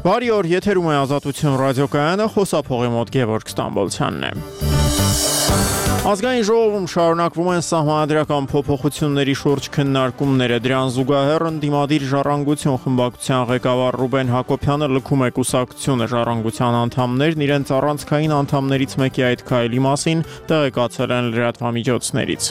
Բարի օր, եթերում է Ազատություն ռադիոկայանը, խոսափողի մոտ Գևորգ Ստամբոլցյանն է։ Ազգային ժողովում շարունակվում են սահմանադրական փոփոխությունների շուրջ քննարկումները, դրան զուգահեռ ընդդիմադիր ժառանգություն խմբակցության ղեկավար Ռուբեն Հակոբյանը լքում է կուսակցությունը, ժառանգության անդամներն իրենց առանցքային անդամներից մեկի այդ քայլի մասին տեղեկացել են լրատվամիջոցներից։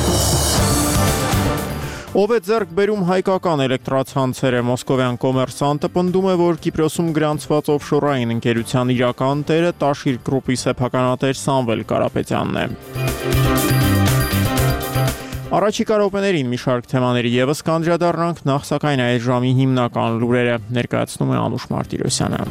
Ով է ձեռք բերում հայկական էլեկտրացանցերը, մոսկովյան կոմերսանտը պնդում է, որ Կիպրոսում գրանցված օֆշորային ընկերության իրական տերը Տաշիր գրուպի սեփականատեր Սամվել Կարապետյանն է։ Առաջիկա րոպեներին մի շարք թեմաների ևս կանդրադառնանք, նախ սակայն այս ժամի հիմնական լուրերը ներկայացնում է Անուշ Մարտիրոսյանը։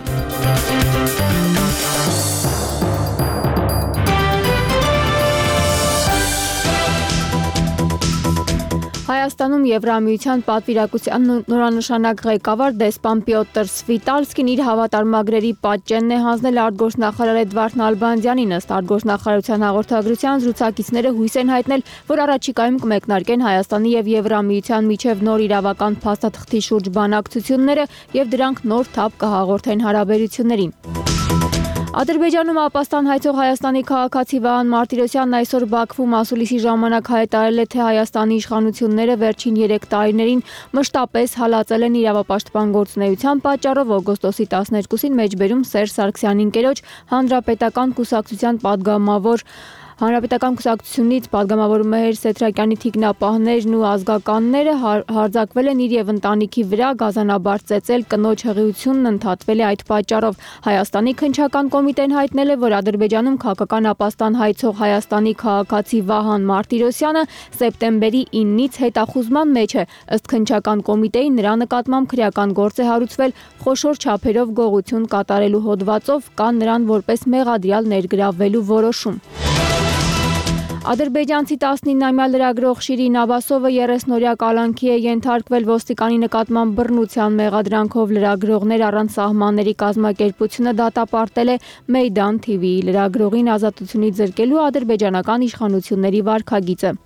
Հայաստանում Եվրամիության պատվիրակության նորանշանակ ղեկավար դեսպան Պյոտր Սվիտալսկին իր հավատարմագրերի պատճենն է հանձնել արտգործնախարար Էդվարդ Նալբանդյանին, ըստ արտգործնախարարության հաղորդագրության զրուցակիցները հույս են հայտնել, որ առաջիկայում կմեկնարկեն Հայաստանի եւ Եվրամիության միջև նոր իրավական փաստաթղթի շուրջ բանակցությունները եւ դրանք նոր թափ կհաղորդեն հարաբերություններին։ Ադրբեջանում ապաստան հայցող Հայաստանի քաղաքացի Վահան Մարտիրոսյանն այսօր Բաքվում ասուլիսի ժամանակ հայտարարել է, թե Հայաստանի իշխանությունները վերջին 3 տարիներին մշտապես հալածել են իրավապաշտպան գործունեության պատճառով օգոստոսի 12-ին մեջբերում Սերժ Սարգսյանի ընկերոջ Հանրապետական կուսակցության падգամավոր Հանրապետական կուսակցությունից падգամավոր Մեհեր Սեթրակյանի թիկնապահներն ու ազգականները հարձակվել են իր եւ ընտանիքի վրա, գազանաբար ծեծել, կնոջ հղիությունն ընդհատվել է այդ պատճառով։ Հայաստանի քննչական կոմիտեն հայտնել է, որ Ադրբեջանում քաղաքական ապաստան հայցող Հայաստանի քաղաքացի Վահան Մարտիրոսյանը սեպտեմբերի 9-ից հետախուզման մեջ է։ Ըստ քննչական կոմիտեի նրա նկատմամբ քրեական գործ է հարուցվել խոշոր չափերով գողություն կատարելու հոդվածով, կան նրան որպես մեղադրյալ ներգրավվելու որոշում։ Ադրբեջանցի 19-ամյա լրագրող Շիրին Աբասովը 30-օրյա կալանքի է ենթարկվել ոստիկանի նկատմամբ բռնության մեղադրանքով լրագրողներ առանց սահմանների կազմակերպությունը դատապարտել է Մեյդան TV-ի լրագրողին ազատությունից զրկելու ադրբեջանական իշխանությունների վարքագիծը։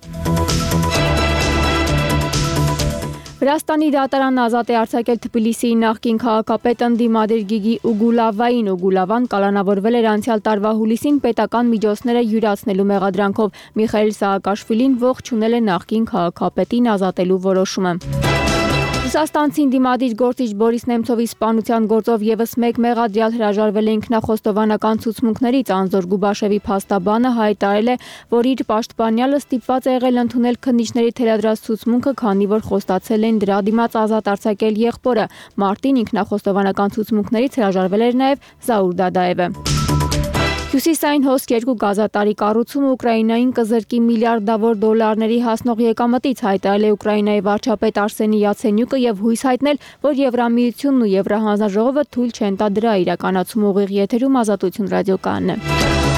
Վրաստանի դատարանն ազատ է արձակել Թբիլիսիի նախկին քաղաքապետ ընդդիմադիր Գիգի Ուգուլավային։ Ուգուլավան կալանավորվել էր անցյալ տարվա հուլիսին պետական միջոցները յուրացնելու մեղադրանքով։ Միխայիլ Սահակաշվիլին ողջունել է նախկին քաղաքապետին ազատելու որոշումը։ Ռուսաստանցի ընդդիմադիր գործիչ Բորիս Նեմցովի սպանության գործով եւս մեկ մեղադրյալ հրաժարվել է ինքնախոստովանական ցուցմունքներից։ Անզոր Գուբաշևի փաստաբանը հայտարարել է, որ իր պաշտպանյալը ստիպված է եղել ընդունել քննիչների թելադրած ցուցմունքը, քանի որ խոստացել են դրա դիմաց ազատ արձակել եղբորը։ Մարտին ինքնախոստովանական ցուցմունքներից հրաժարվել էր նաեւ Զաուր Դադաևը։ Հյուսիսային հոսք 2 գազատարի կառուցումը Ուկրաինային կզրկի միլիարդավոր դոլարների հասնող եկամտից, հայտարարել է Ուկրաինայի վարչապետ Արսենի Յացենյուկը եւ հույս հայտնել, որ Եվրամիությունն ու Եվրահանձնաժողովը թույլ չեն տա դրա իրականացումը։ Ուղիղ եթերում Ազատություն ռադիոկայանն է։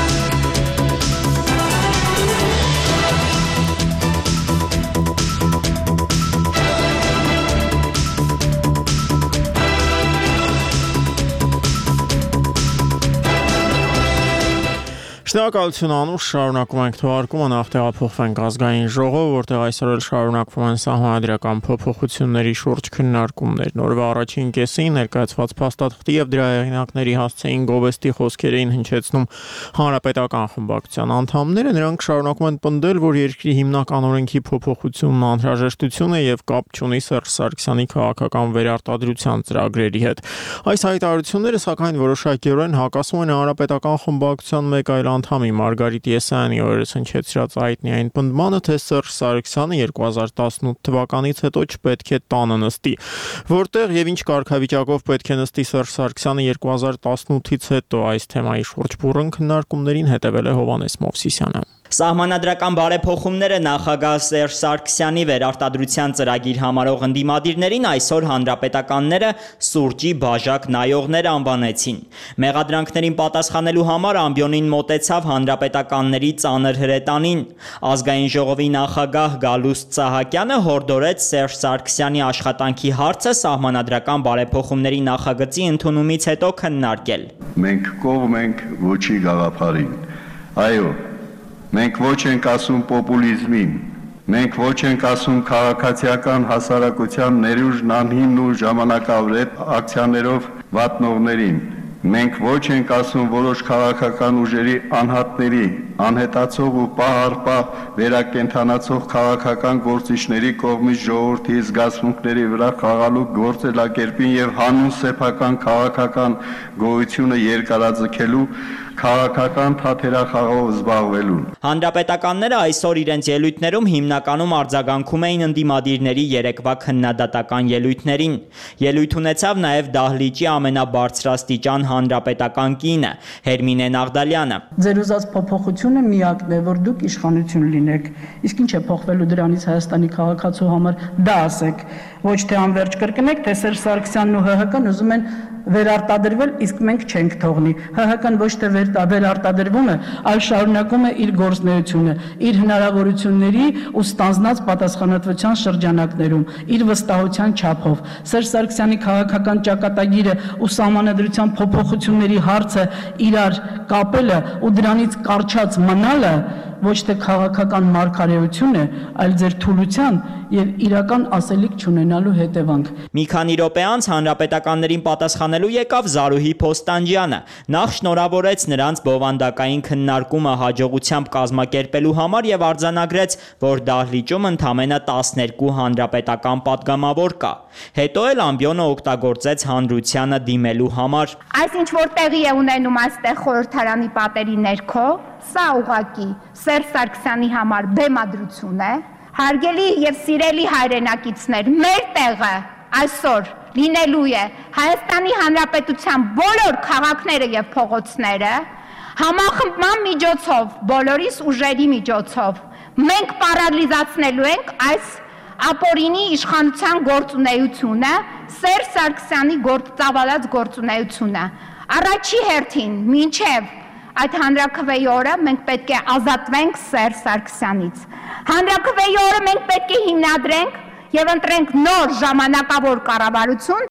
Շնորհակալություն Անուշ, շարունակում ենք թողարկումը, նախ տեղափոխվենք ազգային ժողով, որտեղ այսօր էլ շարունակվում են սահմանադրական փոփոխությունների շուրջ քննարկումներ։ Նորվա առաջին կեսին ներկայացված փաստաթղթի եւ դրա հեղինակների հասցեին գովեստի խոսքեր էին հնչեցնում Հանրապետական խմբակցության անդամները։ Նրանք շարունակում են պնդել, որ երկրի հիմնական օրենքի փոփոխությունն անհրաժեշտություն է եւ կապ չունի Սերժ Սարգսյանի քաղաքական վերարտադրության ծրագրերի հետ։ Այս հայտարարությունները սակայն որոշակիորեն հակասում են Հանրապետական խմբակցության մեկ այլ անդամի Մարգարիտ Եսայանի օրերս հնչեցրած այտնի այն պնդմանը, թե Սերժ Սարգսյանը 2018 թվականից հետո չպետք է տանը նստի, որտեղ եւ ինչ կարգավիճակով պետք է նստի Սերժ Սարգսյանը 2018-ից հետո այս թեմայի շուրջ բուրըն քննարկումներին հետևել է Հովհաննես Մովսիսյանը։ Սահմանադրական բարեփոխումները նախագահ Սերժ Սարգսյանի վերարտադրության ծրագիր համարող ընդդիմադիրներին այսօր հանրապետականները սուրճի բաժակ նայողներ անվանեցին։ Մեղադրանքներին պատասխանելու համար ամբիոնին մոտեցավ հանրապետականների ծանր հրետանին։ Ազգային ժողովի նախագահ Գալուստ Սահակյանը հորդորեց Սերժ Սարգսյանի աշխատանքի հարցը սահմանադրական բարեփոխումների նախագծի ընդունումից հետո քննարկել։ Մենք կողմ ենք ոչի գաղափարին։ Այո, մենք ոչ ենք ասում պոպուլիզմին, Մենք ոչ ենք ասում քաղաքացիական հասարակության ներուժն անհիմն ու ժամանակավրեպ ակցիաներով վատնողներին։ Մենք ոչ ենք ասում որոշ քաղաքական ուժերի անհատների, անհետացող ու պահ առ պահ վերակենդանացող քաղաքական գործիչների կողմից ժողովրդի զգացմունքների վրա խաղալու գործելակերպին եւ հանուն սեփական քաղաքական գոյությունը երկարաձգելու քաղաքական թաթերախաղով զբաղվելուն։ Հանրապետականները այսօր իրենց ելույթներում հիմնականում արձագանքում էին ընդդիմադիրների երեկվա քննադատական ելույթներին։ Ելույթ ունեցավ նաև դահլիճի ամենաբարձրաստիճան հանրապետական կինը Հերմինե Նաղդալյանը։ Ձեր ուզած փոփոխությունը միակն է, որ դուք իշխանություն լինեք։ Իսկ ինչ է փոխվելու դրանից Հայաստանի քաղաքացու համար, դա ասեք։ Ոչ թե անverջ կրկնեք, թե Սերժ Սարգսյանն ու ՀՀԿ-ն ուզում են վերարտադրվել, իսկ մենք չենք թողնի։ ՀՀԿ-ն ոչ թե վերարտադրվում է, այլ շարունակում է իր գործունեությունը, իր հնարավորությունների ու ստանձնած պատասխանատվության շրջանակներում, իր վստահության չափով։ Սերժ Սարգսյանի քաղաքական ճակատագիրը ու սահմանադրության փոփոխությունների հարցը իրար կապելը ու դրանից կարճած մնալը ոչ թե քաղաքական մարգարեություն է, այլ ձեր թուլության եւ իրական ասելիք չունենալու հետևանք։ Մի քանի րոպե անց հանրապետականներին պատասխանելու եկավ Զարուհի Փոստանջյանը։ Նախ շնորհավորեց նրանց բովանդակային քննարկումը հաջողությամբ կազմակերպելու համար եւ արձանագրեց, որ դահլիճում ընդամենը 12 հանրապետական падգամավոր կա։ Հետո էլ ամբիոնը օգտագործեց հանրությանը դիմելու համար։ Այս ինչ որ տեղի է ունենում այստեղ խորհրդարանի պատերի ներքո, սա ուղղակի Սերժ Սարգսյանի համար բեմադրություն է։ Հարգելի եւ սիրելի հայրենակիցներ, մեր տեղը այսօր լինելու է Հայաստանի Հանրապետության բոլոր քաղաքները եւ փողոցները համախմբման միջոցով, բոլորիս ուժերի միջոցով։ Մենք պարալիզացնելու ենք այս ապօրինի իշխանության գործունեությունը, Սերժ Սարգսյանի ծավալած գործունեությունը։ Առաջի հերթին, մինչև այդ հանրաքվեի օրը մենք պետք է ազատվենք Սերժ Սարգսյանից։ Հանրաքվեի օրը մենք պետք է հիմնադրենք եւ ընտրենք նոր ժամանակավոր կառավարություն։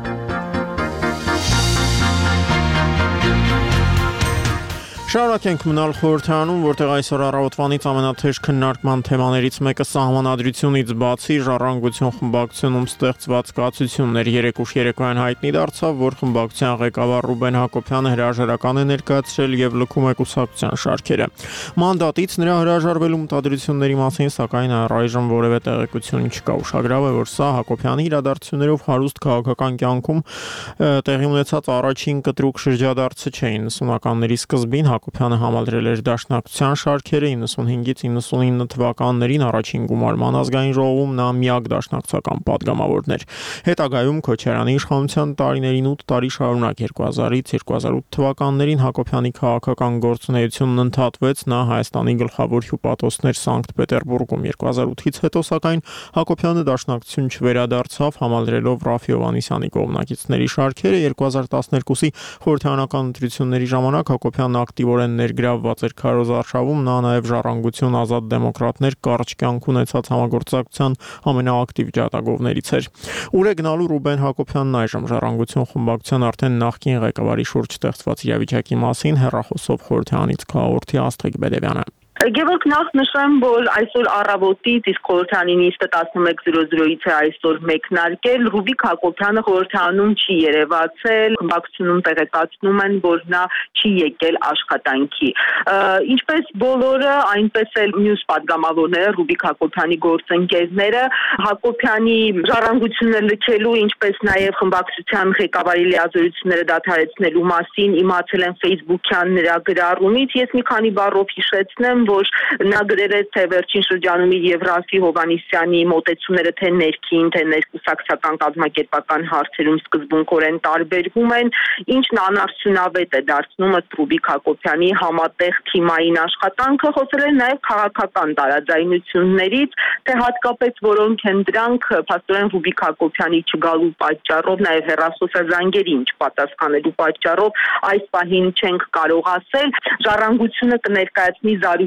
Շարունակենք մնալ խորհրդարանում, որտեղ այսօր առավոտվանից ամենաթեժ քննարկման թեմաներից մեկը սահմանադրությունից բացի ժառանգություն խմբակցությունում ստեղծված կացություններ։ Երեկ ուշ երեկոյան հայտնի դարձավ, որ խմբակցության ղեկավար Ռուբեն Հակոբյանը հրաժարական է ներկայացրել եւ լքում է կուսակցության շարքերը։ Մանդատից նրա հրաժարվելու մտադրությունների մասին սակայն առայժմ որևէ տեղեկություն չկա։ Ուշագրավ է, որ սա Հակոբյանի իրադարձություններով հարուստ քաղաքական կյանքում տեղի ունեցած առաջին կտրուկ շրջադարձը չէ։ 90-ականների սկզբին Հակոբյանը համալրել էր Դաշնակցության շարքերը 95-ից 99 թվականներին առաջին գումարման ազգային ժողովում նա միակ դաշնակցական падգամավորն էր։ Հետագայում Քոչարյանի իշխանության տարիներին 8 տարի շարունակ 2000-ից 2008 թվականներին Հակոբյանի քաղաքական գործունեությունն ընդհատվեց, նա Հայաստանի գլխավոր հյուպատոսներ Սանկտ Պետերբուրգում 2008-ից հետո սակայն Հակոբյանը դաշնակցություն չվերադարձավ, համալրելով Ռաֆի Հովհաննիսյանի կողմնակիցների շարքերը 2012-ի խորհրդարանական ընտրությունների ժամանակ Հակոբյանն ակտիվորեն ներգրավված էր քարոզ արշավում, նա նաև Ժառանգություն ազատ դեմոկրատներ կարճ կյանք ունեցած համագործակցության ամենաակտիվ ջատագովներից էր։ Ուր է գնալու Ռուբեն Հակոբյանն այժմ Ժառանգություն խմբակցության արդեն նախկին ղեկավարի շուրջ ստեղծված իրավիճակի մասին հեռախոսով խորհրդարանից կհաղորդի Աստղիկ Բեդևյանը։ Գևորգ, նախ նշեմ, որ այսօր առավոտից իսկ խորհրդարանի նիստը 11:00-ից է այսօր մեկնարկել, Ռուբիկ Հակոբյանը խորհրդարանում չի երևացել, խմբակցությունում տեղեկացնում են, որ նա չի եկել աշխատանքի։ Ինչպես բոլորը, այնպես էլ մյուս падգամավորները, Ռուբիկ Հակոբյանի գործընկերները, Հակոբյանի ժառանգությունը լքելու, ինչպես նաև խմբակցության ղեկավարի լիազորությունները դադարեցնելու մասին իմացել են Facebook-յան նրա գրառումից։ Ես մի քանի բառով հիշեցնեմ, որ նա գրել է, թե վերջին շրջանում եւ Ռաֆի Հովհաննիսյանի մոտեցումները թե ներքին, թե ներկուսակցական կազմակերպական հարցերում սկզբունքորեն տարբերվում են, ինչն անարդյունավետ է դարձնում Ռուբիկ Հակոբյանի համատեղ թիմային աշխատանքը, խոսել է նաեւ քաղաքական տարաձայնություններից, թե հատկապես որոնք են դրանք փաստորեն Ռուբիկ Հակոբյանի չգալու պատճառով, նաեւ հեռախոսազանգերին չպատասխանելու պատճառով այս պահին չենք կարող ասել։ Ժառանգությունը կներկայացնի Զարուհի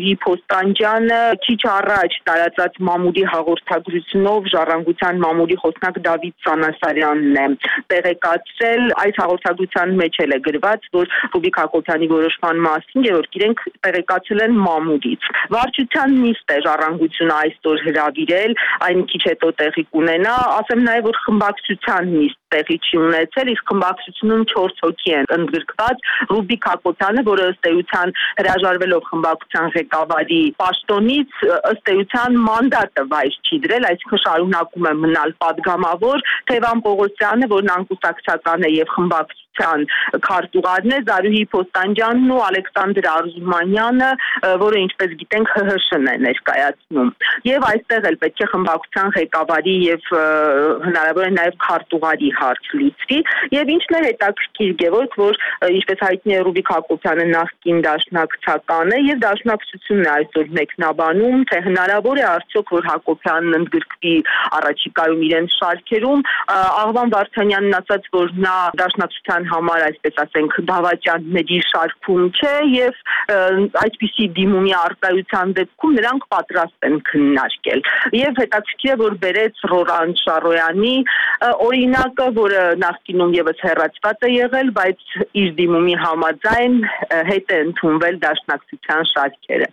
Զարուհի Փոստանջյանը քիչ առաջ տարածած մամուլի հաղորդագրությունով Ժառանգության մամուլի խոսնակ Դավիթ Սանասարյանն է տեղեկացրել, այս հաղորդագրության մեջ էլ է գրված, որ Ռուբիկ Հակոբյանի որոշման մասին երրորդ իրենք տեղեկացել են մամուլից։ Վարչության նիստ է Ժառանգությունը այսօր հրավիրել, այն քիչ հետո տեղի կունենա, ասեմ նաև որ խմբակցության նիստ տեղի չի ունեցել, իսկ խմբակցությունում 4 հոգի են ընդգրկված, Ռուբիկ Հակոբյանը, որը ըստ էության հրաժարվելով խմբակցության ղեկավարի պաշտոնից, ըստ էության մանդատը վայր չի դրել, այսինքն շարունակում է մնալ падգամավոր, Թևան Պողոսյանը, որն անկուսակցական է եւ խմբակցության քարտուղարն է, Զարուհի Փոստանջյանն ու Ալեքսանդր Արզումանյանը, որը ինչպես գիտենք ՀՀՇ-ն է ներկայացնում։ Եվ այստեղ էլ պետք է խմբակցության ղեկավարի եւ հնարավոր է նաեւ քարտուղարի հարց լուծվի եւ ինչն է հետաքրքիր Գևորգ, որ ինչպես հայտնի է Ռուբիկ Հակոբյանը նախկին դաշնակցական է եւ դաշնակցությունն է այսօր մեկնաբանում, թե հնարավոր է արդյոք որ Հակոբյանն ընդգրկվի առաջիկայում իրենց շարքերում, Աղվան Վարդանյանն ասաց, որ նա դաշնակցության համար, այսպես ասենք, դավաճանների շարքում չէ եւ այսպիսի դիմումի արտահայտության դեպքում նրանք պատրաստ են քննարկել։ Եվ հետաքրքիր է, որ բերեց Ռորան Շարոյանի օրինակը, որը նախկինում եւս հեռացված է եղել, բայց իր դիմումի համաձայն հետ է ընդունվել դաշնակցության շարքերը։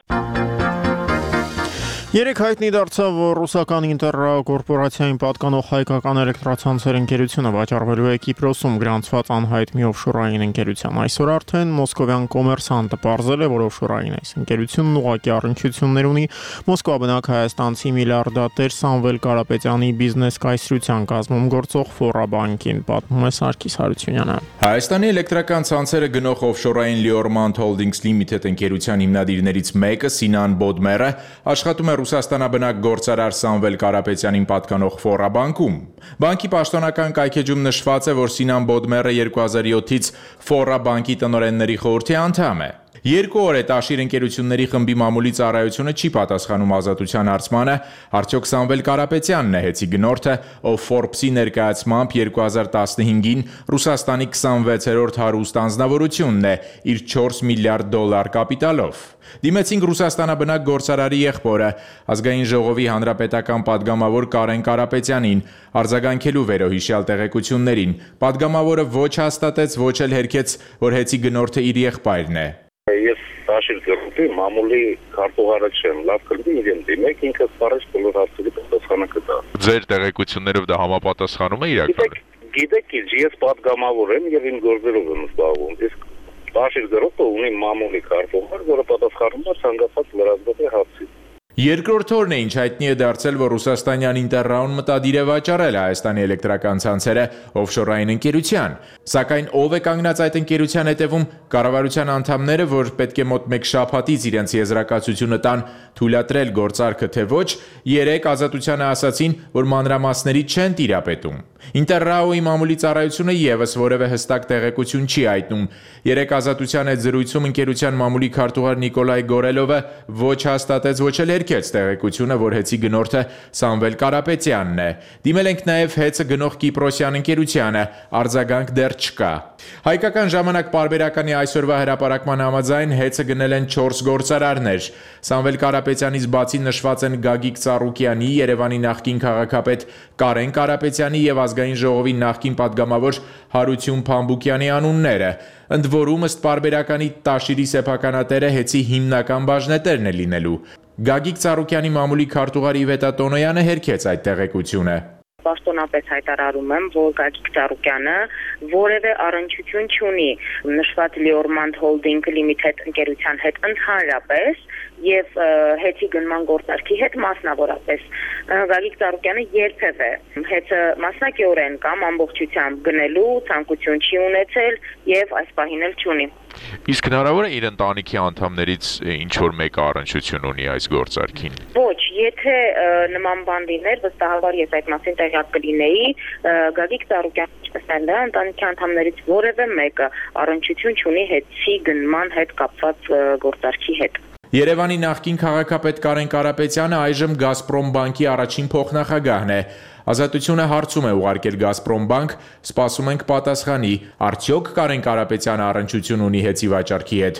Երեք հայտնի դարձավ, որ ռուսական Ինտերրաո կորպորացիային պատկանող հայկական էլեկտրացանցեր ընկերությունը վաճառվելու է Կիպրոսում գրանցված անհայտ մի օֆշորային ընկերության։ Այսօր արդեն մոսկովյան Կոմերսանտը պարզել է, որ օֆշորային այս ընկերությունն ուղղակի առնչություններ ունի Մոսկվա բնակ հայաստանցի միլիարդատեր Սամվել Կարապետյանի բիզնես կայսրության կազմում գործող Ֆորաբանկին, պատմում է Սարգիս Հարությունյանը։ Հայաստանի էլեկտրական ցանցերը գնող օֆշորային Liormand Holdings Limited ընկերության հիմնադիրներից մեկը Սինան Բոդմերը աշխատում է Ռուսաստանաբնակ գործարար Սամվել Կարապետյանին պատկանող Ֆորաբանկում։ Բանկի պաշտոնական կայքեջում նշված է, որ Սինան Բոդմերը 2007-ից Ֆորաբանկի տնօրենների խորհրդի անդամ է։ 2 օր է Տաշիր ընկերությունների խմբի մամուլի ծառայությունը չի պատասխանում ազատության հարցմանը, արդյոք Սամվել Կարապետյանն է հեծի գնորդը, ով Forbes-ի ներկայացմամբ 2015-ին Ռուսաստանի 26-րդ հարուստ անձնավորությունն է իր $4 միլիարդ կապիտալով։ Դիմեցինք Ռուսաստանաբնակ գործարարի եղբորը, ազգային ժողովի հանրապետական падգամավոր Կարեն Կարապետյանին, արձագանքելու վերոհիշյալ տեղեկություններին։ Падգամավորը ոչ հաստատեց, ոչ էլ հերքեց, որ հեծի գնորդը իր եղբայրն է։ Ես Տաշիր գյուղի մամուլի քարտուղարը չեմ, լավ կլինի իրեն դիմեք, ինքը սպառեց բոլոր հարցերի պատասխանը կտա։ Ձեր տեղեկություններով դա համապատասխանում է իրականում։ Գիտեք, ես падգամավոր եմ եւ իմ գործերով եմ զբաղվում։ Իսկ Տաշիր գյուղը ունի մամուլի քարտուղար, որը պատասխանում է ցանկացած լրացուցիչ հարցի։ Երկրորդ օրն է, ինչ հայտնի է դարձել, որ ռուսաստանյան Ինտերրաուն մտադիր է վաճառել Հայաստանի էլեկտրական ցանցերը օֆշորային ընկերության։ Սակայն ով է կանգնած այդ ընկերության հետևում, կառավարության անդամները, որ պետք է մոտ 1 շաբաթից իրենց եզրակացությունը տան թույլատրել գործարքը թե ոչ, 3 ազատությանը ասացին, որ մանրամասների չեն տիրապետում։ Ինտերրաոյի մամուլի ծառայությունը եւս որևէ հստակ տեղեկություն չի հայտնում։ 3 ազատության այդ զրույցում ընկերության մամուլի քարտուղար Նիկոլայ Գորելովը ոչ հաստատեց, ոչ էլ հերքեց տեղեկությունը, որ հեծի գնորդը Սամվել Կարապետյանն է։ Դիմել ենք նաև հեծը գնող Կիպրոսյան ընկերությանը, արձագանք դեռ չկա։ Հայկական ժամանակ պարբերականի այսօրվա հրապարակման համաձայն հեծը գնել են 4 գործարարներ։ Սամվել Կարապետյանից բացի նշված են Գագիկ Ծառուկյանի, Երևանի նախկին քաղաքապետ Կարեն Կարապետյանի եւ ազգային ժողովի նախկին падգամավոր Հարություն Փամբուկյանի անունները։ Ընդ որում ըստ պարբերականի Տաշիրի սեփականատերը հեծի հիմնական բաժնետերն է լինելու։ Գագիկ Ծառուկյանի մամուլի քարտուղար Իվետա Տոնոյանը հերքեց այդ տեղեկությունը։ Պաշտոնապես հայտարարում եմ, որ Գագիկ Ծառուկյանը որևէ առնչություն չունի նշված Liormand Holding Limited ընկերության հետ ընդհանրապես եւ հեծի գնման գործարքի հետ մասնավորապես։ Գագիկ Ծառուկյանը երբևէ հեծը մասնակիորեն կամ ամբողջությամբ գնելու ցանկություն չի ունեցել եւ այս պահին էլ չունի։ Իսկ հնարավոր է իր ընտանիքի անդամներից ինչ-որ մեկը առնչություն ունի այս գործարքին։ Ոչ, եթե նման բան լիներ, վստահաբար ես այդ մասին տեղյակ կլինեի, Գագիկ Ծառուկյանը ինչպես էլ նրա ընտանիքի անդամներից որևէ մեկը առնչություն չունի հեծի գնման հետ կապված գործարքի հետ։ Երևանի նախկին քաղաքապետ Կարեն Կարապետյանը այժմ Գազպրոմ բանկի առաջին փոխնախագահն է։ Ազատությունը հարցում է ուղարկել Գազպրոմ բանկ, սպասում ենք պատասխանի, արդյոք Կարեն Կարապետյանը առնչություն ունի հեծի վաճառքի հետ։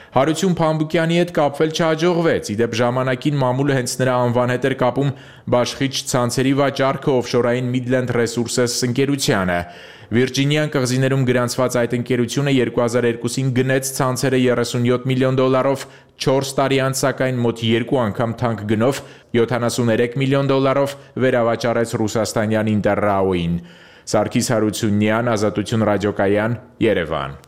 Հարություն Փամբուկյանի հետ կապվել չհաջողվեց, իդեպ ժամանակին մամուլը հենց նրա անվան հետ էր կապում բաշխիչ ցանցերի վաճառքը օֆշորային Midland Resources ընկերությանը։ Վիրջինիան կղզիներում գրանցված այդ ընկերությունը 2002-ին գնեց ցանցերը $37 միլիոն, 4 տարի անց սակայն մոտ 2 անգամ թանկ գնով $73 միլիոն վերավաճառեց ռուսաստանյան Ինտերրաոյին։ Սարգիս Հարությունյան, Ազատություն ռադիոկայան, Երևան։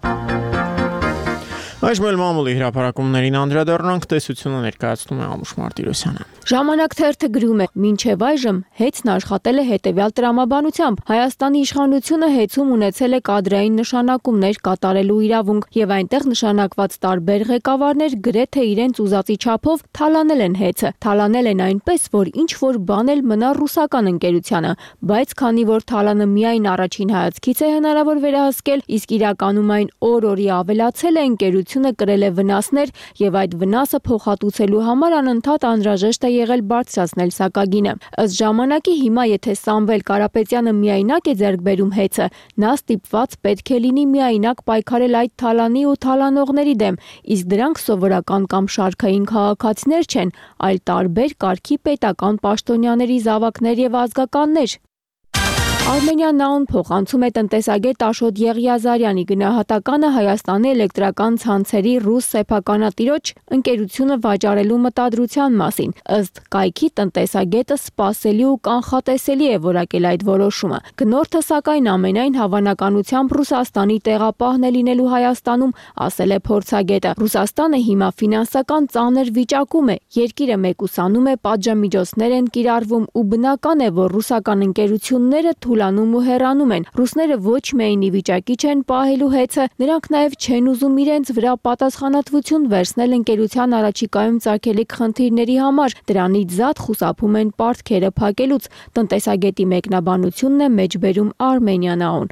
Այժմ էլ մամուլի հրապարակումներին անդրադառնանք, տեսությունը ներկայացնում է Ամուշ Մարտիրոսյանը։ Ժամանակ թերթը գրում է. մինչև այժմ հեծն աշխատել է հետևյալ տրամաբանությամբ. Հայաստանի իշխանությունը հեծում ունեցել է կադրային նշանակումներ կատարելու իրավունք եւ այնտեղ նշանակված տարբեր ղեկավարներ գրեթե իրենց ուզածի չափով թալանել են հեծը։ Թալանել են այնպես, որ ինչ որ բան էլ մնա ռուսական ընկերությանը, բայց քանի որ թալանը միայն առաջին հայացքից է հնարավոր վերահսկել, իսկ իրականում այն օր-օրի ավելացել է ընկերությունը կրել է վնասներ եւ այդ վնասը փոխհատուցելու համար անընդհատ անհրաժեշտ է եղել բարձրացնել սակագինը։ Ըստ ժամանակի հիմա եթե Սամվել Կարապետյանը միայնակ է ձեռք բերում հեծը, նա ստիպված պետք է լինի միայնակ պայքարել այդ թալանի ու թալանողների դեմ, իսկ դրանք սովորական կամ շարքային քաղաքացիներ չեն, այլ տարբեր կարգի պետական պաշտոնյաների զավակներ եւ ազգականներ։ Armenian Now-ն փոխանցում է տնտեսագետ Աշոտ Եղիազարյանի գնահատականը Հայաստանի էլեկտրական ցանցերի ռուս սեփականատիրոջ ընկերությունը վաճառելու մտադրության մասին։ Ըստ կայքի տնտեսագետը սպասելի ու կանխատեսելի է որակել այդ որոշումը։ Գնորդը սակայն ամենայն հավանականությամբ Ռուսաստանի տեղապահն է լինելու Հայաստանում, ասել է փորձագետը։ Ռուսաստանը հիմա ֆինանսական ծանր վիճակում է, երկիրը մեկուսանում է, պատժամիջոցներ են կիրառվում ու բնական է, որ ռուսական ընկերությունները թուլանում ու հեռանում են։ Ռուսները ոչ միայն ի վիճակի չեն պահելու հեծը, նրանք նաև չեն ուզում իրենց վրա պատասխանատվություն վերցնել ընկերության առաջիկայում ծագելիք խնդիրների համար։ Դրանից զատ խուսափում են պարտքերը փակելուց։ Տնտեսագետի մեկնաբանությունն է մեջբերում Armenian Now-ն։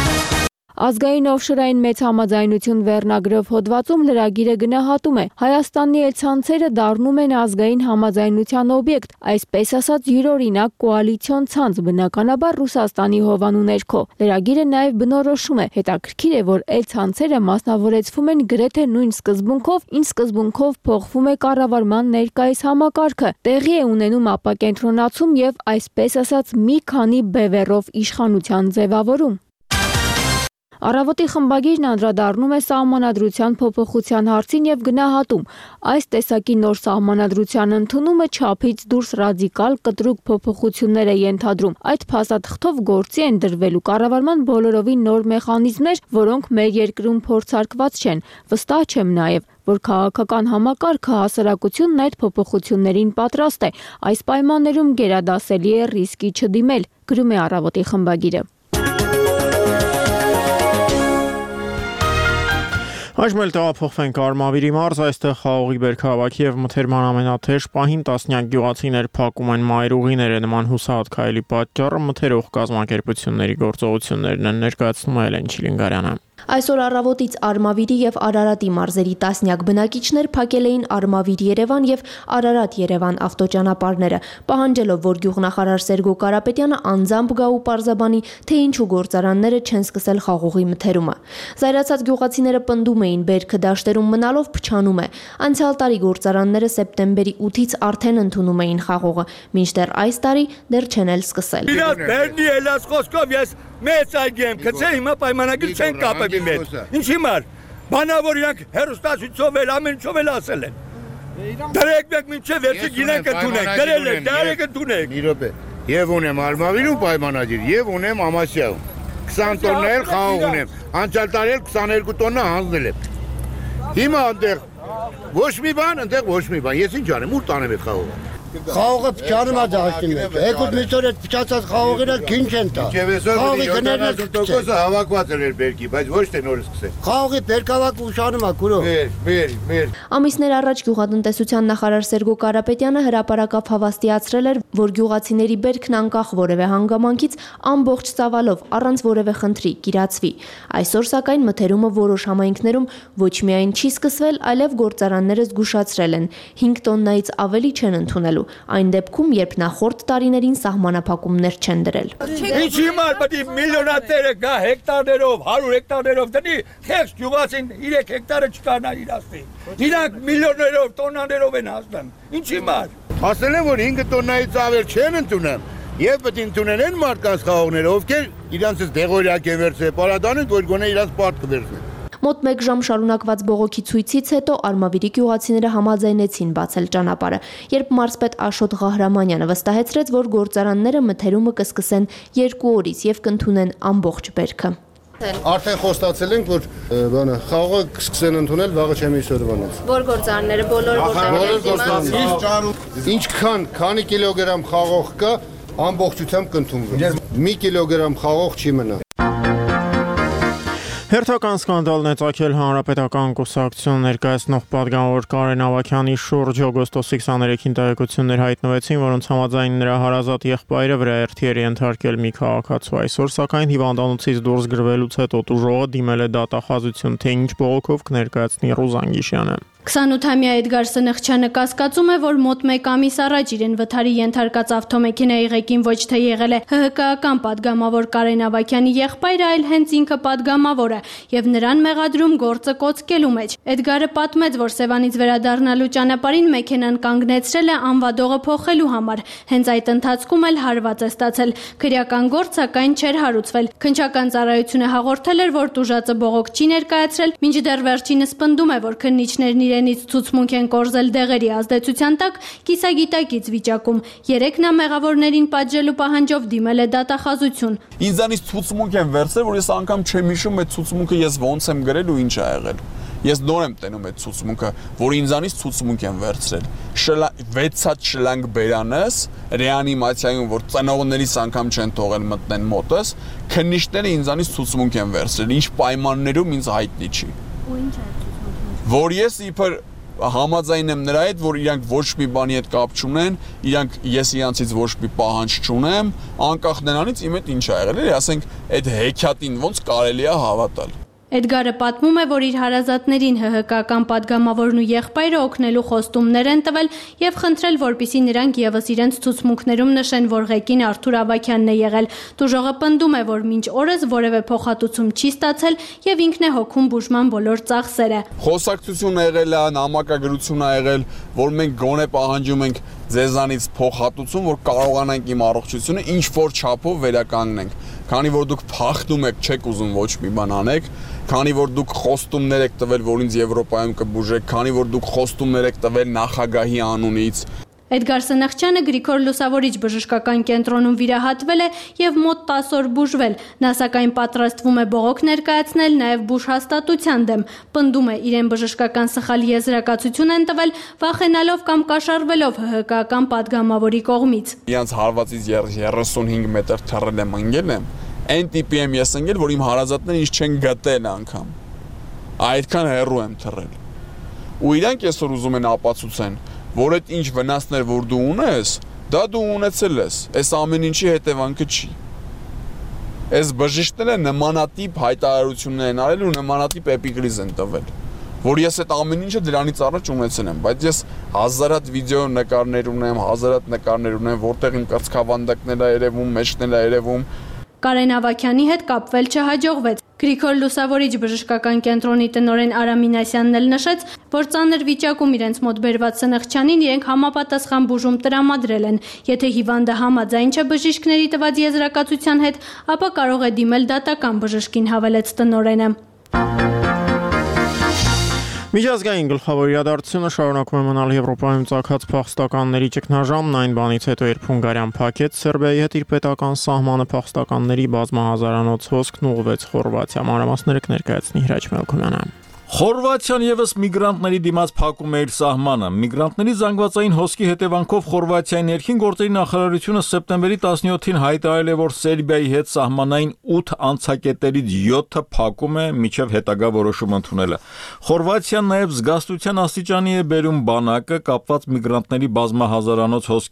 Ազգային օֆշորային մեծ համաձայնություն վերնագրով հոդվածում լրագիրը գնահատում է. Հայաստանի ցանցերը դառնում են ազգային համաձայնության օբյեկտ, այսպես ասած յուրօրինակ կոալիցիոն ցանց, բնականաբար Ռուսաստանի հովանու ներքո։ Լրագիրը նաև բնորոշում է. հետաքրքիր է, որ ցանցերը մասնավորեցվում են գրեթե նույն սկզբունքով, ինչ սկզբունքով փոխվում է կառավարման ներկայիս համակարգը, տեղի է ունենում ապակենտրոնացում եւ այսպես ասած մի քանի բևեռով իշխանության ձևավորում։ Առավոտի խմբագիրն անդրադառնում է սահմանադրության փոփոխության հարցին եւ գնահատում. այս տեսակի նոր սահմանադրության ընդունումը չափից դուրս ռադիկալ կտրուկ փոփոխություններ է ենթադրում։ Այդ փաստաթղթով գործի են դրվելու կառավարման բոլորովին նոր մեխանիզմներ, որոնք մեր երկրում փորձարկված չեն։ Վստահ չեմ նաեւ, որ քաղաքական համակարգը հասարակությունն այդ փոփոխություններին պատրաստ է։ Այս պայմաններում գերադասելի է ռիսկի չդիմել, գրում է Առավոտի խմբագիրը։ Այժմ էլ տեղափոխվենք Արմավիրի մարզ, այստեղ խաղողի բերքահավաքի եւ մթերման ամենաթեժ պահին տասնյակ գյուղացիներ փակում են մայրուղիները նման հուսահատ քայլի պատճառը մթերող կազմակերպությունների գործողություններն են, ներկայացնում է Էլեն Չիլինգարյանը։ Այսօր առավոտից Արմավիրի եւ Արարատի մարզերի տասնյակ բնակիչներ փակել էին Արմավիր-Երևան եւ Արարատ-Երևան ավտոճանապարհները, պահանջելով, որ գյուղնախարար Սերգո Կարապետյանը անձամբ գա ու պարզաբանի, թե ինչու գործարանները չեն սկսել խաղողի մթերումը։ Զայրացած գյուղացիները պնդում էին, բերքը դաշտերում մնալով փչանում է։ Անցյալ տարի գործարանները սեպտեմբերի 8-ից արդեն ընդունում էին խաղողը, մինչդեռ այս տարի դեռ չեն էլ սկսել։ Մեծ այգեմ կցե հիմա պայմանագիր չեն կապել մեծ։ Ինչի մար։ Բանավոր իրանք հերոստացույցով էլ ամենչով էլ ասել են։ Դրեք մեկ մինչև վերջը գինենք ընդունենք։ Դրել եք, դարեք ընդունենք։ Մի րոպե։ Եվ ունեմ Արմավիրում պայմանագիր, եւ ունեմ Ամասիայում։ 20 տոննա էլ խաղող ունեմ։ Անցյալ տարի էլ 22 տոննա հանձնել եմ։ Հիմա այնտեղ ոչ մի բան, այնտեղ ոչ մի բան։ Ես ինչ անեմ, ուր տանեմ այդ խաղողը։ Խաղողը փչանում է դաշտի մեջ։ Եկուտ միսօր այդ փչացած խաղողերը քին չեն տա։ Խաղողի գներն 70%-ը հավաքված էր բերքի, բայց ոչ թե նորից սկսել։ Խաղողի բերքավաքը ուշանում է քուրո։ Մեր։ Ամիսներ առաջ գյուղատնտեսության նախարար Սերգո Կարապետյանը հրապարակավ հավաստիացրել էր, որ գյուղացիների բերքն անկախ որևէ հանգամանքից ամբողջ ծավալով առանց որևէ խնդրի կիրացվի։ Այսօր սակայն մթերումը որոշ համայնքներում ոչ միայն չի սկսվել, այլև գործարանները զգուշացրել են 5 տոննայից ավելի չեն ընդունելու։ այն դեպքում, երբ նախորդ տարիներին սահմանափակումներ չեն դրել։ Ինչի համար պետք է միլիոնատերը գա հեկտարներով, 100 հեկտարներով դնի, քեզ գյուղացին 3 հեկտարը չկարնա իրացնի։ Իրանք միլիոններով, տոննաներով են հասնում։ Ինչի համար։ Ասել են, որ 5 տոննայից ավել չեն ընդունում։ Եվ պետք է ընդունեն այն մարդկանց խաղողները, ովքեր իրանցից դեղորյակ են վերցրել, պարադանին, որ գոնե իրանց պարտք վերցնեն։ Մոտ 1 ժամ շարունակված բողոքի ցույցից հետո Արմավիրի գյուղացիները համաձայնեցին բացել ճանապարհը, երբ մարզպետ Աշոտ Ղահրամանյանը վստահեցրեց, որ գործարանները մթերումը կսկսեն 2 օրից եւ կընդունեն ամբողջ բերքը։ Արդեն խոստացել ենք, որ խաղողը կսկսեն ընդունել վաղը չեմ իսորվանից։ Որ գործարանները բոլոր գործարանները ինչքան, քանի կիլոգրամ խաղող կա, ամբողջությամբ կընդունվի։ 1 կիլոգրամ խաղող չի մնա։ Հերթական սկանդալն է ծագել հանրապետական կուսակցություն ներկայացնող պատգամավոր Կարեն Ավագյանի շուրջ օգոստոսի 23-ին տեղեկություններ հայտնվեցին, որոնց համաձայն նրա հարազատ եղբայրը վրաերթի էր ենթարկել մի քաղաքացու։ Այսօր սակայն հիվանդանոցից դուրս գրվելուց հետո տուժողը դիմել է դատախազություն, թե ինչ բողոքով կներկայացնի Ռուզան Գիշյանը։ 28-ամյա Էդգար Սնխչյանը կասկածում է, որ մոտ 1 ամիս առաջ իրեն վթարի ենթարկած ավտոմեքենայի ղեկին ոչ թե եղել է ՀՀԿ-ական պատգամավոր Կարեն Ավագյանի եղբայրը, այլ հենց ինքը պատգամավորը եւ նրան մեղադրում գործը կոծկելու մեջ։ Էդգարը պատմեց, որ Սևանից վերադառնալու ճանապարհին մեքենան կանգնեցրել է անվադողը փոխելու համար։ Հենց այդ ընթացքում էլ հարված է ստացել։ Քրեական գործ սակայն չէր հարուցվել։ Քննչական ծառայությունը հաղորդել էր, որ տուժածը բողոք չի ներկայացրել, մինչդեռ վերջինս պնդում է, որ քննիչներն իրենից ցուցմունք են կորզել դեղերի ազդեցության տակ կիսագիտակից վիճակում։ 3 նա մեղավորներին պատժելու պահանջով դիմել է դատախազություն։ Ինձանից ցուցմունք են վերցրել, որ ես անգամ չեմ հիշում այդ ցուցմունքը ես ոնց եմ գրել ու ինչ ա եղել։ Ես նոր եմ տենում այդ ցուցմունքը, որ ինձանից ցուցմունք են վերցրել։ 6-ած շլանգ բերանս ռեանիմացիայում, որ ծնողներիս անգամ չեն թողել մտնեն մոտս, քննիչները ինձանից ցուցմունք են վերցրել, ինչ պայմաններում ինձ հայտնի չի։ Ու ինչ է Որ ես իբր համաձայն եմ նրա հետ, որ իրանք ոչ մի բանի հետ կապ չունեն, ես իրանցից ոչ մի պահանջ չունեմ, անկախ նրանից իմ հետ ինչ ա եղել, ասենք այդ հեքիաթին ոնց կարելի է հավատալ։ Էդգարը պատմում է, որ իր հարազատներին ՀՀԿ-ական պատգամավորն ու եղբայրը օգնելու խոստումներ են տվել եւ խնդրել, որպեսզի նրանք եւս իրենց ցուցմունքներում նշեն, որ ղեկին Արթուր Ավագյանն է եղել։ Տուժողը պնդում է, որ մինչ օրս որևէ փոխհատուցում չի ստացել եւ ինքն է հոգում բուժման բոլոր ծախսերը։ Խոսակցություն եղել է, նամակագրություն ա եղել, որ մենք գոնե պահանջում ենք ձեզանից փոխհատուցում, որ կարողանանք իմ առողջությունը ինչ որ չափով վերականգնենք։ Քանի որ դուք փախնում եք, չեք ուզում ոչ մի բան անեք, քանի որ դուք խոստումներ եք տվել, որ ինձ Եվրոպայում կբուժեք, քանի որ դուք խոստումներ եք տվել նախագահի անունից։ Էդգար Սնխչյանը Գրիգոր Լուսավորիչ բժշկական կենտրոնում վիրահատվել է եւ մոտ 10 օր բուժվել։ Նա սակայն պատրաստվում է բողոք ներկայացնել նաեւ բուժհաստատության դեմ։ Պնդում է, իրեն բժշկական սխալ եզրակացություն են տվել, վախենալով կամ կաշառվելով ՀՀԿ-ական պատգամավորի կողմից։ Իրանց հարվածից 35 մետր թռել եմ ընկել եմ։ Այն տիպի եմ ես ընկել, որ իմ հարազատները ինձ չեն գտել անգամ։ Այդքան հեռու եմ թռել։ Ու իրանք այսօր ուզում են ապացուցեն, որ այդ ինչ վնասներ, որ դու ունես, դա դու ունեցել ես, այս ամեն ինչի հետևանքը չի։ Այս բժիշկները նմանատիպ հայտարարություններ են արել ու նմանատիպ էպիկրիզ են տվել, որ ես այդ ամեն ինչը դրանից առաջ ունեցել եմ, բայց ես հազարատ վիդեո նկարներ ունեմ, հազարատ նկարներ ունեմ, որտեղ իմ կրծքավանդակներ ա երևում, մեջքներ ա երևում։ Կարեն Ավագյանի հետ կապվել չհաջողվեց։ Գրիգոր Լուսավորիչ բժշկական կենտրոնի տնօրեն Արամ Մինասյանն էլ նշեց, որ ծանր վիճակում իրենց մոտ բերված Սնխչյանին իրենք համապատասխան բուժում տրամադրել են։ Եթե հիվանդը համաձայն չէ բժիշկների տված եզրակացության հետ, ապա կարող է դիմել դատական բժշկին, հավելեց տնօրենը։ Միջազգային գլխավոր իրադարձությունը շարունակում է մնալ Եվրոպայում ծագած փախստականների ճգնաժամն այն բանից հետո, երբ Հունգարիան փակեց Սերբիայի հետ իր պետական սահմանը, փախստականների բազմահազարանոց հոսքն ուղղվեց Խորվաթիա։ Մանրամասները կներկայացնի Հրաչ Մելքոմյանը։ Խորվաթիան եւս միգրանտների դիմաց փակում է իր սահմանը։ Միգրանտների զանգվածային հոսքի հետևանքով Խորվաթիայի ներքին գործերի նախարարությունը սեպտեմբերի 17-ին հայտարարել է, որ Սերբիայի հետ սահմանային 8 անցակետերից 7-ը փակում է մինչև հետագա որոշում ընդունելը։ Խորվաթիան նաեւ զգաստության աստիճանի է բերում բանակը կապված միգրանտների բազմահազարանոց հոսքի հետ։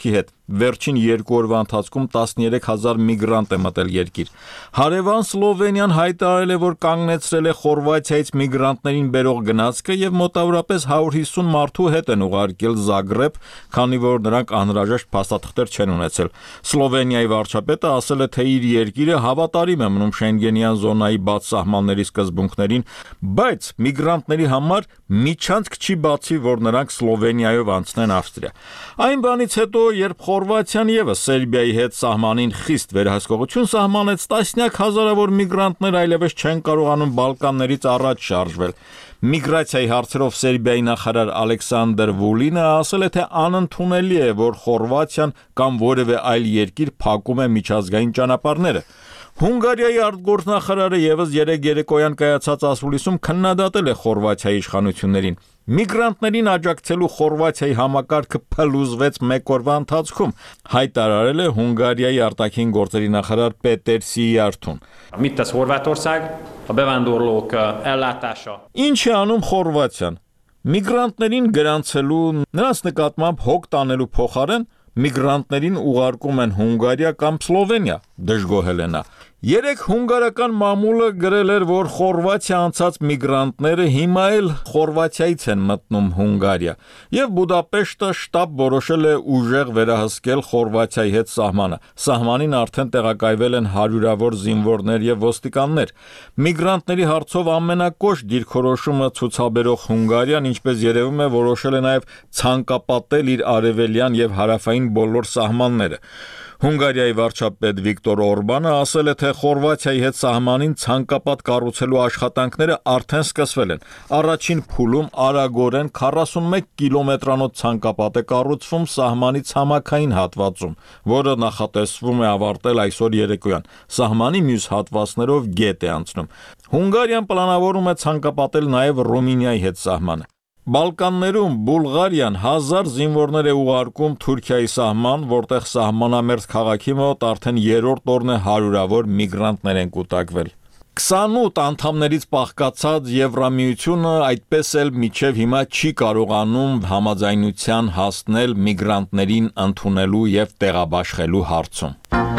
վերջին 2 օրվա ընթացքում 13000 միգրանտ է մտել երկիր։ Հարևան Սլովենիան հայտարարել է, որ կանգնեցրել է Խորվաթիայից միգրանտներին բերող գնացքը եւ մոտավորապես 150 մարդու հետ են ուղարկել Զագրեբ, քանի որ նրանք անհրաժեշտ փաստաթղթեր չեն ունեցել։ Սլովենիայի վարչապետը ասել է, թե իր երկիրը հավատարիմ է մնում Շենգենյան զոնայի բաց սահմանների սկզբունքներին, բայց միգրանտների համար միջանցք չի բացի, որ նրանք Սլովենիայով անցնեն Ավստրիա։ Այն բանից հետո, երբ Խորվաթիան եւս Սերբիայի հետ սահմանին խիստ վերահսկողություն սահմանեց, տասնյակ հազարավոր միգրանտներ այլևս չեն կարողանում Բալկաններից առաջ շարժվել։ Միգրացիայի հարցերով Սերբիայի նախարար Ալեքսանդր Վուլինը ասել է, թե անընդունելի է, որ Խորվաթիան կամ որևէ այլ երկիր փակում է միջազգային ճանապարհները։ Հունգարիայի արտգործնախարարը եւս երեկոյան կայացած ասուլիսում քննադատել է Խորվաթիայի իշխանություններին։ Միգրանտներին աջակցելու Խորվաթիայի համակարգը փլուզվեց 1 օրվա ընթացքում, հայտարարել է Հունգարիայի արտաքին գործերի նախարար Պետեր Սիյարտուն։ Mit tesz Horvátország a bevándorlók ellátása? Ինչ է անում Խորվաթիան։ Միգրանտներին գրանցելու, նրանց նկատմամբ հոգ տանելու փոխարեն միգրանտներին ուղարկում են Հունգարիա կամ Սլովենիա, դժգոհել է նա։ Երեք հունգարական մամուլը գրել էր, որ Խորվաթիա անցած միգրանտները հիմա էլ Խորվաթիայից են մտնում Հունգարիա, եւ Բուդապեշտը շտապ որոշել է ուժեղ վերահսկել Խորվաթիայի հետ սահմանը։ Սահմանին արդեն տեղակայվել են հարյուրավոր զինվորներ եւ ոստիկաններ։ Միգրանտների հարցով ամենակոշտ դիրքորոշումը ցուցաբերող Հունգարիան, ինչպես երևում է, որոշել է նաեւ ցանկապատել իր արևելյան եւ հարավային բոլոր սահմանները։ Հունգարիայի վարչապետ Վիկտոր Օրբանը ասել է, թե Խորվաթիայի հետ սահմանին ցանկապատ կառուցելու աշխատանքները արդեն սկսվել են։ Առաջին փուլում արագորեն 41 կիլոմետրանոց ցանկապատ է կառուցվում սահմանի ցամաքային հատվածում, որը նախատեսվում է ավարտել այսօր երեկոյան։ Սահմանի մյուս հատվածներով գետ է անցնում։ Հունգարիան պլանավորում է ցանկապատել նաև Ռումինիայի հետ սահմանը։ Բալկաններում Բուլղարիան 1000 զինվորներ է ուղարկում Թուրքիայի սահման, որտեղ սահմանամերձ քաղաքի մոտ արդեն 3-րդ օրն է հարյուրավոր միգրանտներ են կուտակվել։ 28 անդամներից բաղկացած Եվրամիությունը այդպես էլ մինչև հիմա չի կարողանում համաձայնության հասնել միգրանտներին ընդունելու եւ տեղաբաշխելու հարցում։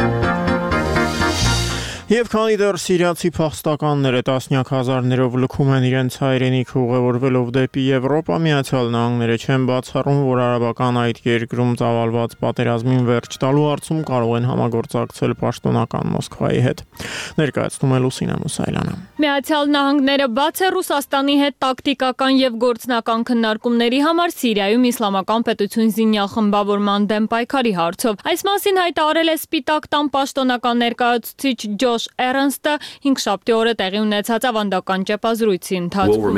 Եվ քանի դեռ սիրիացի փախստականները տասնյակ հազարներով լքում են իրենց հայրենիքը ուղևորվելով դեպի Եվրոպա, Միացյալ Նահանգները չեն բացառում, որ արաբական այդ երկրում ծավալված պատերազմին վերջ տալու հարցում կարող են համագործակցել պաշտոնական Մոսկվայի հետ։ Ներկայացնում է Լուսինա Մուսայելյանը։ Միացյալ Նահանգները բաց է Ռուսաստանի հետ տակտիկական եւ գործնական քննարկումների համար Սիրիայում իսլամական պետություն զինյալ խմբավորման դեմ պայքարի հարցով։ Այս մասին հայտարարել է Սպիտակ տան պաշտոնական ներկայացուցիչ Ջոշ Էրնստը 5-շաբթի օրը տեղի ունեցած ավանդական ճեպազրույցի ընթացքում։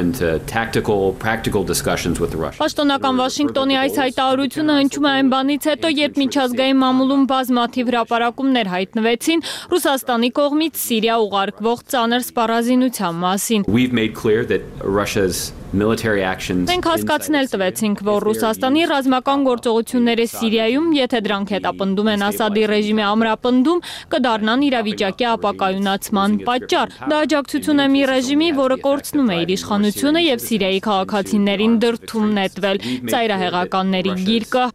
Պաշտոնական Վաշինգտոնի այս հայտարարությունը հնչում է այն բանից հետո, երբ միջազգային մամուլում բազմաթիվ հրապարակումներ հայտնվեցին Ռուսաստանի կողմից Սիրիա ուղարկվող ծանր սպառազինության մասին։ Մենք հասկացնել տվեցինք, որ Ռուսաստանի ռազմական գործողությունները Սիրիայում, եթե դրանք հետապնդում են Ասադի ռեժիմի ամրապնդում, կդառնան իրավիճակի ապակայունացման պատճառ։ Դա աջակցություն է մի ռեժիմի, որը կորցնում է իր իշխանությունը եւ Սիրիայի քաղաքացիներին դրդում նետվել ծայրահեղականների գիրկը։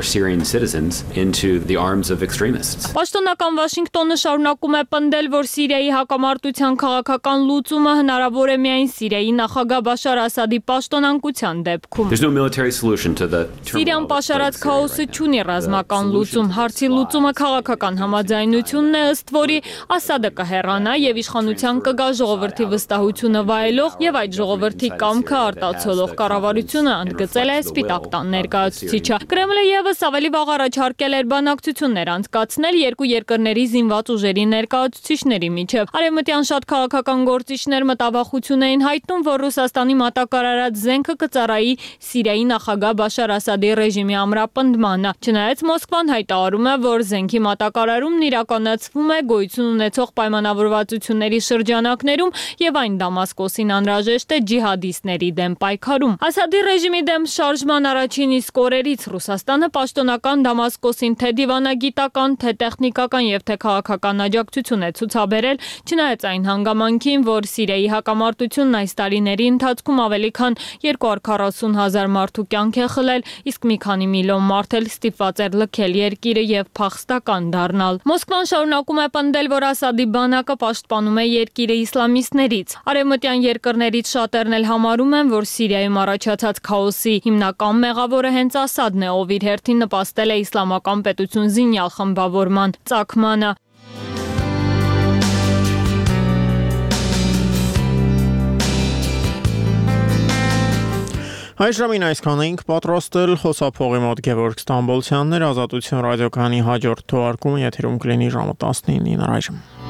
Պաշտոնական Վաշինգտոնը շարունակում է պնդել, որ Սիրիայի հակամարտության քաղաքական լուծումը հնարավոր է միայն Սիրիայի նախագահ Բաշար Ասադի պաշտոնանկության դեպքում։ Սիրիան պաշարած քաոսը չունի ռազմական լուծում, հարցի լուծումը քաղաքական համաձայնությունն է, ըստ որի Ասադը կհեռանա եւ իշխանության կգա ժողովրդի վստահությունը վայելող եւ այդ ժողովրդի կամքը արտացոլող կառավարությունը, ընդգծել է Սպիտակ տան ներկայացուցիչը։ Կրեմլը եւս ավելի վաղ առաջարկել էր բանակցություններ անցկացնել երկու երկրների զինված ուժերի ներկայացուցիչների միջև։ Արևմտյան շատ քաղաքական գործիչներ մտավախություն էին հայտնում, որ Ռուսաստանի մատակարարած զենքը կծառայի Սիրիայի նախագահ Բաշար Ասադի ռեժիմի ամրապնդմանը։ Չնայած Մոսկվան հայտարարում է, որ զենքի մատակարարումն իրականացվում է գոյություն ունեցող պայմանավորվածությունների շրջանակներում եւ այն Դամասկոսին անհրաժեշտ է ջիհադիստների դեմ պայքարում։ Ասադի ռեժիմի դեմ շարժման առաջին իսկ օրերից Ռուսաստանը պաշտոնական Դամասկոսին թե դիվանագիտական, թե տեխնիկական եւ թե քաղաքական աջակցություն է ցուցաբերել, չնայած այն հանգամանքին, որ Սիրիայի հակամարտությունն այս տարիների ընթացքում ավելի ավելի քան 240,000 մարդու կյանք է խլել, իսկ մի քանի միլիոն մարդ էլ ստիպված էր լքել երկիրը եւ փախստական դառնալ։ Մոսկվան շարունակում է պնդել, որ Ասադի բանակը պաշտպանում է երկիրը իսլամիստներից։ Արևմտյան երկրներից շատերն էլ համարում են, որ Սիրիայում առաջացած քաոսի հիմնական մեղավորը հենց Ասադն է, ով իր հերթին նպաստել է իսլամական պետություն զինյալ խմբավորման ծագմանը։ Այժմին այսքան էինք պատրաստել, խոսափողի մոտ Գևորգ Ստամբոլցյանն էր, Ազատություն ռադիոկայանի հաջորդ թողարկումը եթերում կլինի ժամը 19-ին առայժմ։